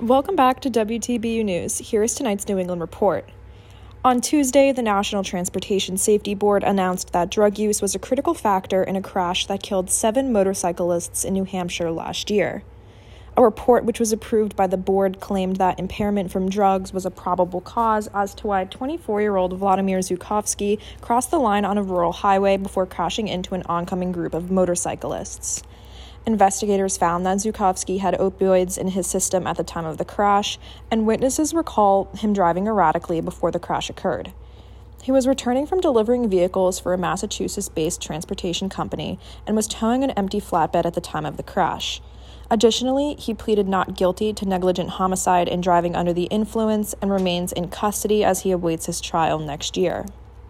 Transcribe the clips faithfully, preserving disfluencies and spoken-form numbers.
Welcome back to W T B U News. Here is tonight's New England Report. On Tuesday, the National Transportation Safety Board announced that drug use was a critical factor in a crash that killed seven motorcyclists in New Hampshire last year. A report which was approved by the board claimed that impairment from drugs was a probable cause as to why twenty-four-year-old Vladimir Zhukovsky crossed the line on a rural highway before crashing into an oncoming group of motorcyclists. Investigators found that Zhukovsky had opioids in his system at the time of the crash, and witnesses recall him driving erratically before the crash occurred. He was returning from delivering vehicles for a Massachusetts-based transportation company and was towing an empty flatbed at the time of the crash. Additionally, he pleaded not guilty to negligent homicide and driving under the influence and remains in custody as he awaits his trial next year.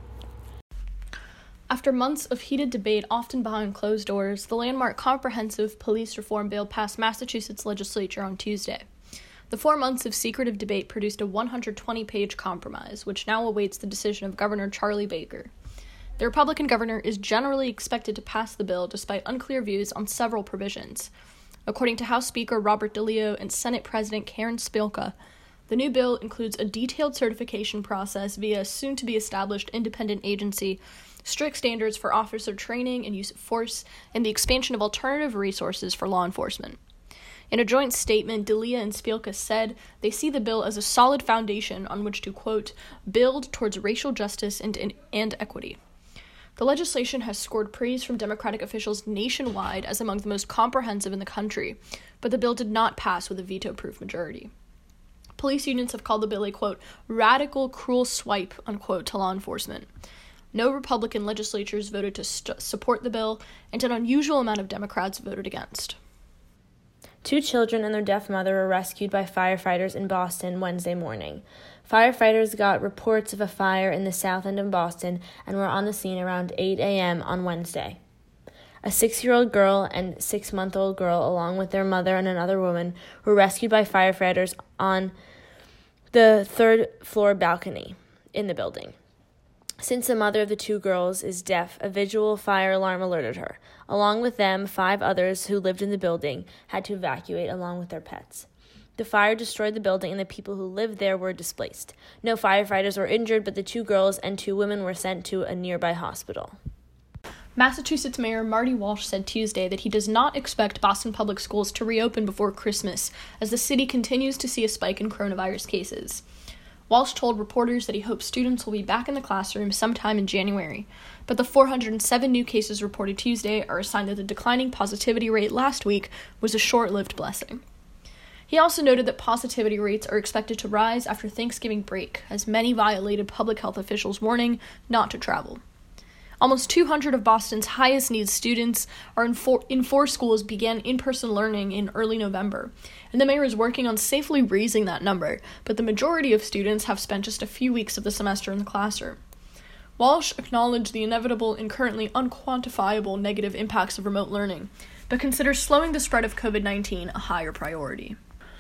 After months of heated debate, often behind closed doors, the landmark Comprehensive Police Reform Bill passed Massachusetts legislature on Tuesday. The four months of secretive debate produced a one hundred twenty page compromise, which now awaits the decision of Governor Charlie Baker. The Republican governor is generally expected to pass the bill despite unclear views on several provisions. According to House Speaker Robert DeLeo and Senate President Karen Spilka, the new bill includes a detailed certification process via a soon-to-be-established independent agency, strict standards for officer training and use of force, and the expansion of alternative resources for law enforcement. In a joint statement, D'Elia and Spilka said they see the bill as a solid foundation on which to, quote, build towards racial justice and, and, and equity. The legislation has scored praise from Democratic officials nationwide as among the most comprehensive in the country, but the bill did not pass with a veto-proof majority. Police unions have called the bill a, quote, radical, cruel swipe, unquote, to law enforcement. No Republican legislatures voted to st- support the bill, and an unusual amount of Democrats voted against. Two children and their deaf mother were rescued by firefighters in Boston Wednesday morning. Firefighters got reports of a fire in the south end of Boston and were on the scene around eight a.m. on Wednesday. A six-year-old girl and six-month-old girl, along with their mother and another woman, were rescued by firefighters on the third-floor balcony in the building. Since the mother of the two girls is deaf, a visual fire alarm alerted her. Along with them, five others who lived in the building had to evacuate along with their pets. The fire destroyed the building and the people who lived there were displaced. No firefighters were injured, but the two girls and two women were sent to a nearby hospital. Massachusetts Mayor Marty Walsh said Tuesday that he does not expect Boston Public Schools to reopen before Christmas as the city continues to see a spike in coronavirus cases. Walsh told reporters that he hopes students will be back in the classroom sometime in January, but the four hundred seven new cases reported Tuesday are a sign that the declining positivity rate last week was a short-lived blessing. He also noted that positivity rates are expected to rise after Thanksgiving break, as many violated public health officials' warning not to travel. Almost two hundred of Boston's highest-needs students are in four, in four schools began in-person learning in early November, and the mayor is working on safely raising that number, but the majority of students have spent just a few weeks of the semester in the classroom. Walsh acknowledged the inevitable and currently unquantifiable negative impacts of remote learning, but considers slowing the spread of covid nineteen a higher priority.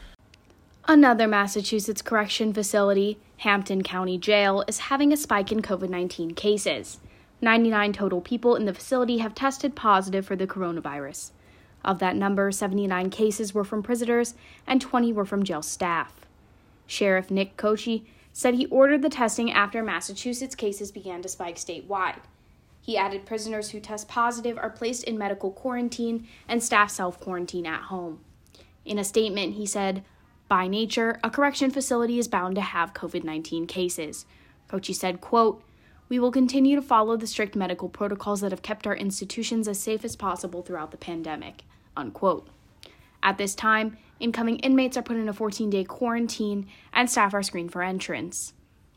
Another Massachusetts correction facility, Hampton County Jail, is having a spike in covid nineteen cases. ninety-nine total people in the facility have tested positive for the coronavirus. Of that number, seventy-nine cases were from prisoners and twenty were from jail staff. Sheriff Nick Kochi said he ordered the testing after Massachusetts cases began to spike statewide. He added prisoners who test positive are placed in medical quarantine and staff self-quarantine at home. In a statement, he said, by nature, a correction facility is bound to have covid nineteen cases. Kochi said, quote, we will continue to follow the strict medical protocols that have kept our institutions as safe as possible throughout the pandemic, unquote. At this time, incoming inmates are put in a fourteen-day quarantine and staff are screened for entrance.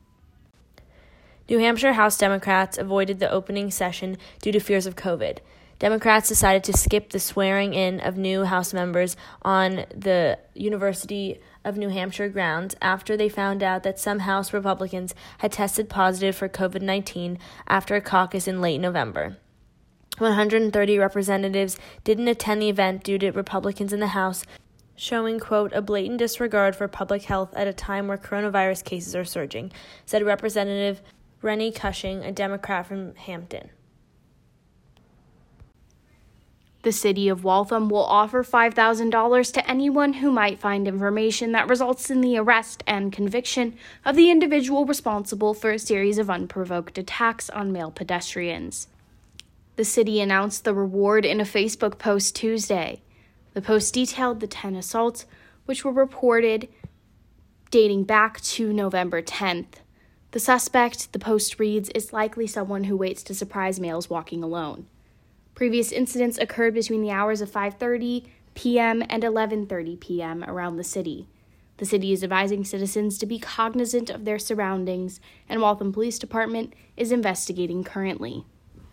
New Hampshire House Democrats avoided the opening session due to fears of COVID. Democrats decided to skip the swearing in of new House members on the University of New Hampshire grounds after they found out that some House Republicans had tested positive for covid nineteen after a caucus in late November. one hundred thirty representatives didn't attend the event due to Republicans in the House showing, quote, a blatant disregard for public health at a time where coronavirus cases are surging, said Representative Rennie Cushing, a Democrat from Hampton. The city of Waltham will offer five thousand dollars to anyone who might find information that results in the arrest and conviction of the individual responsible for a series of unprovoked attacks on male pedestrians. The city announced the reward in a Facebook post Tuesday. The post detailed the ten assaults, which were reported dating back to November tenth. The suspect, the post reads, is likely someone who waits to surprise males walking alone. Previous incidents occurred between the hours of five thirty p.m. and eleven thirty p.m. around the city. The city is advising citizens to be cognizant of their surroundings, and Waltham Police Department is investigating currently.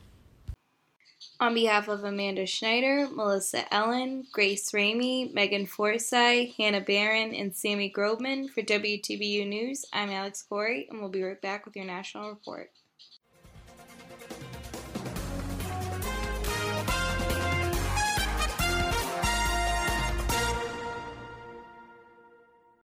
On behalf of Amanda Schneider, Melissa Ellen, Grace Ramey, Megan Forsyth, Hannah Barron, and Sammy Grobman for W T B U News, I'm Alex Corey, and we'll be right back with your national report.